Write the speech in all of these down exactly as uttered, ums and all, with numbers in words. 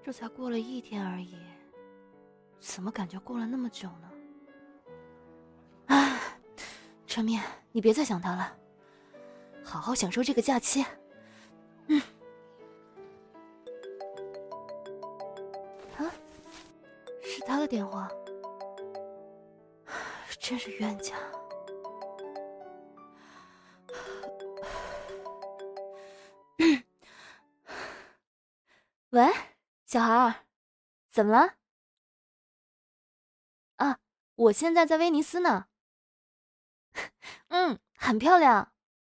这才过了一天而已，怎么感觉过了那么久呢？唉，陈面，你别再想他了，好好享受这个假期。嗯。啊，是他的电话，真是冤家。喂，小孩儿，怎么了？啊，我现在在威尼斯呢。嗯，很漂亮。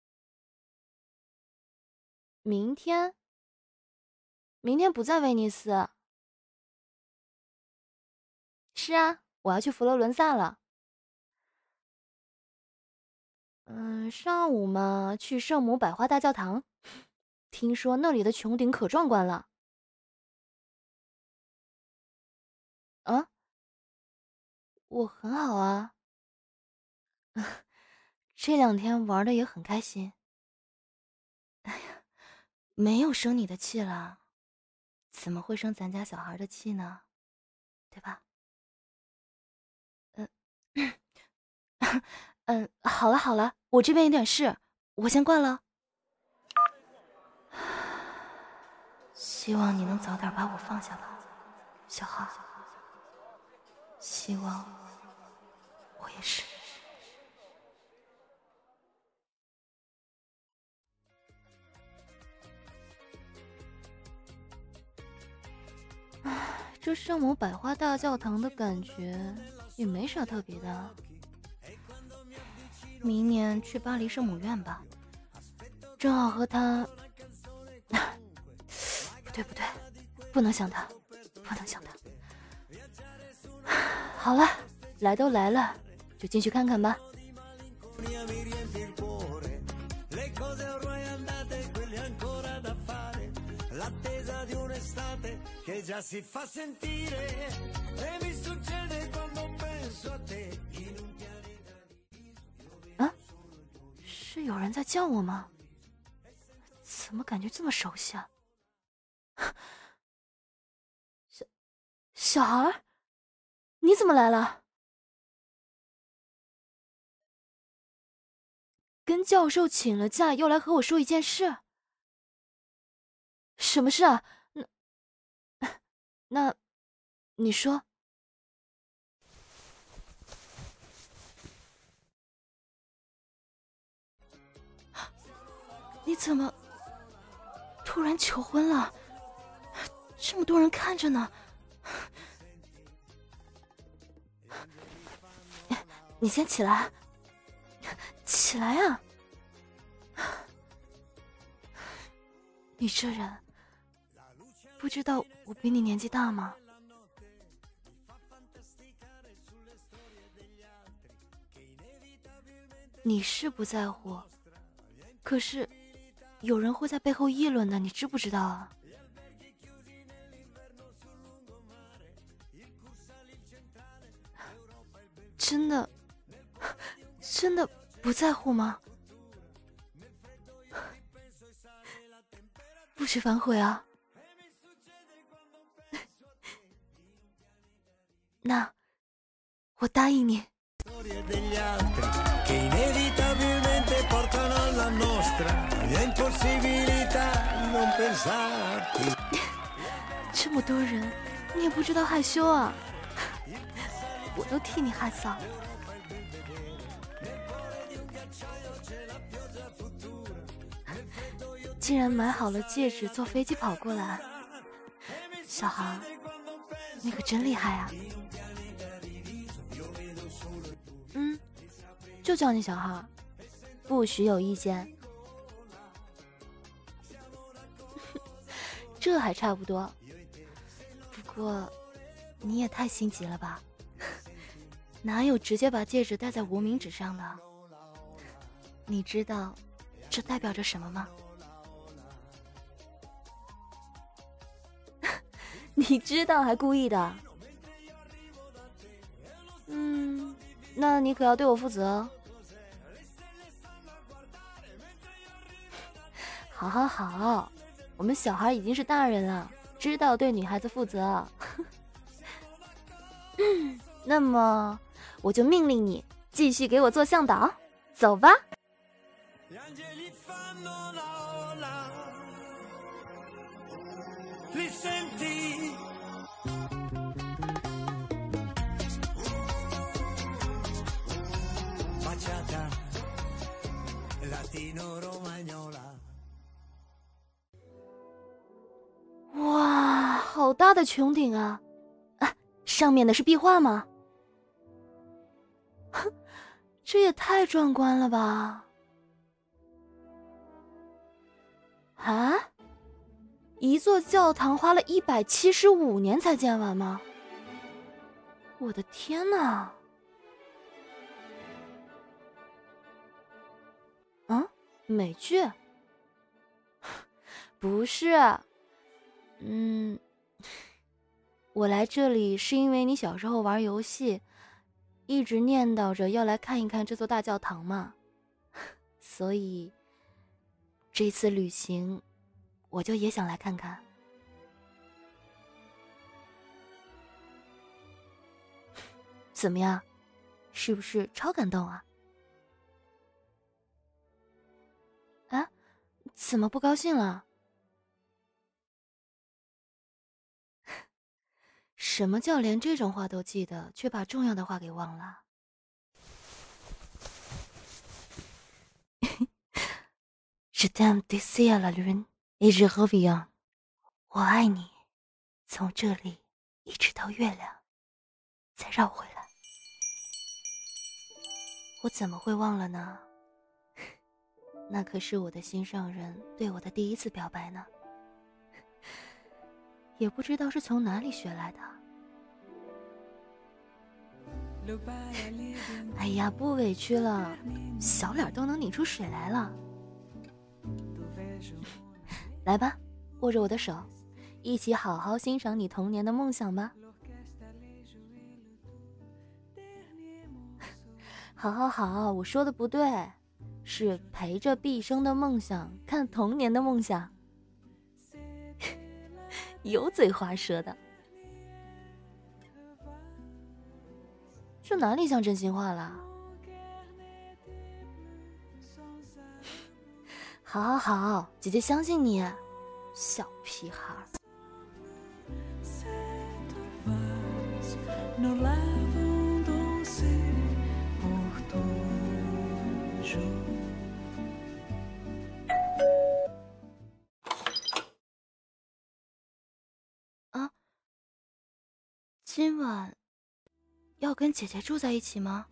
明天？明天不在威尼斯。是啊，我要去佛罗伦萨了。嗯，上午嘛，去圣母百花大教堂，听说那里的穹顶可壮观了。啊？我很好啊。这两天玩的也很开心。哎呀，没有生你的气了，怎么会生咱家小孩的气呢？对吧？嗯、呃，嗯，好了好了，我这边有点事，我先挂了。希望你能早点把我放下吧，小孩。希望我也是。唉，这圣母百花大教堂的感觉也没啥特别的。明年去巴黎圣母院吧，正好和他……不对不对，不能想他，不能想他。好了，来都来了，就进去看看吧。啊，是有人在叫我吗？怎么感觉这么熟悉啊？小小孩，你怎么来了？跟教授请了假，又来和我说一件事。什么事啊？那那，你说。你怎么突然求婚了？这么多人看着呢。你先起来，起来啊！你这人不知道我比你年纪大吗？你是不在乎，可是有人会在背后议论的，你知不知道啊？真的真的不在乎吗？不许反悔啊！那我答应你。这么多人，你也不知道害羞啊！我都替你害臊。竟然买好了戒指，坐飞机跑过来，小孩，你可真厉害啊！嗯，就叫你小孩，不许有意见。这还差不多，不过你也太心急了吧？哪有直接把戒指戴在无名指上的？你知道这代表着什么吗？你知道还故意的？嗯，那你可要对我负责哦。好好好，我们小孩已经是大人了， 知道对女孩子负责。那么我就命令你继续给我做向导，走吧。哇，好大的穹顶啊！啊，上面的是壁画吗？哼，这也太壮观了吧！啊，一座教堂花了一百七十五年才建完吗？我的天哪！嗯，美剧？不是，嗯，我来这里是因为你小时候玩游戏，一直念叨着要来看一看这座大教堂嘛，所以这次旅行我就也想来看看。怎么样，是不是超感动啊？啊，怎么不高兴了？什么叫连这种话都记得，却把重要的话给忘了？Je t'aime d'ici à la lune et je reviens。我爱你，从这里一直到月亮，再绕回来。我怎么会忘了呢？那可是我的心上人对我的第一次表白呢，也不知道是从哪里学来的。哎呀，不委屈了，小脸都能拧出水来了。来吧，握着我的手，一起好好欣赏你童年的梦想吧。好好好，我说的不对，是陪着毕生的梦想看童年的梦想。油嘴滑舌的，这哪里像真心话了？好好好，姐姐相信你，小屁孩。啊，今晚要跟姐姐住在一起吗？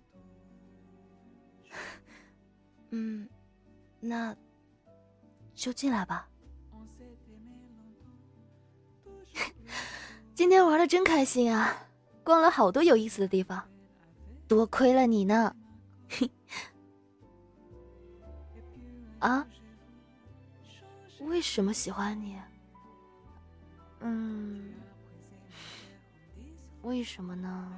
嗯，那就进来吧。今天玩的真开心啊，逛了好多有意思的地方，多亏了你呢。啊？为什么喜欢你？嗯，为什么呢？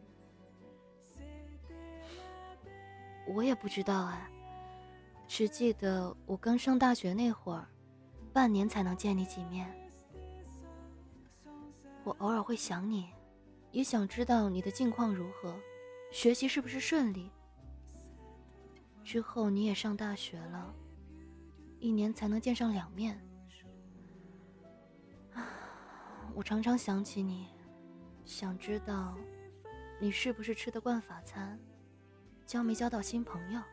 我也不知道哎，只记得我刚上大学那会儿，半年才能见你几面。我偶尔会想你，也想知道你的近况如何，学习是不是顺利。之后你也上大学了，一年才能见上两面。我常常想起你，想知道你是不是吃得惯法餐，交没交到新朋友。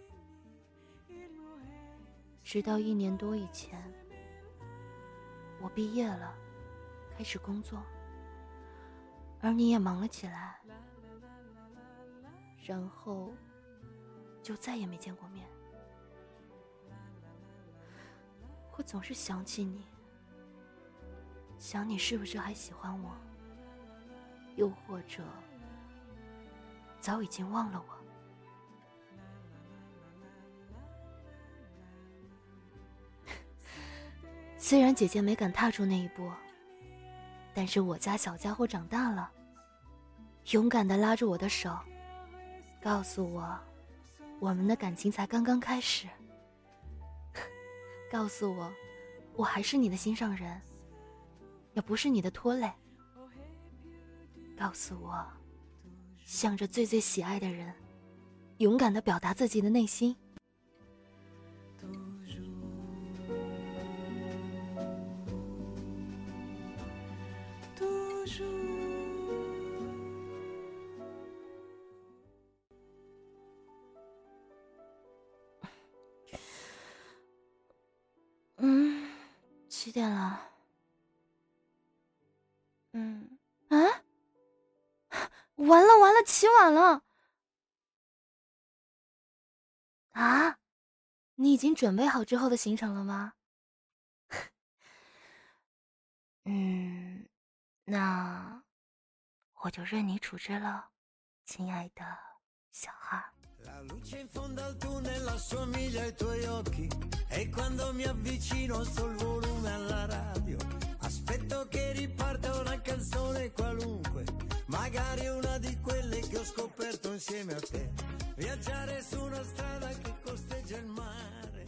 直到一年多以前，我毕业了，开始工作，而你也忙了起来，然后就再也没见过面。我总是想起你，想你是不是还喜欢我，又或者早已经忘了我。虽然姐姐没敢踏出那一步，但是我家小家伙长大了，勇敢地拉住我的手，告诉我我们的感情才刚刚开始，告诉我我还是你的心上人， 也不是你的拖累。告诉我，向着最最喜爱的人，勇敢地表达自己的内心。嗯，几点了？嗯啊，完了完了，起晚了啊！你已经准备好之后的行程了吗？嗯，那我就任你处置了，亲爱的小孩。 La luce in fondo al tunnel assomiglia ai tuoi occhi e quando mi avvicino sto il volume alla radio. Aspetto che riparta una canzone qualunque, magari una di quelle che ho scoperto insieme a te. Viaggiare su una strada che costeggia il mare.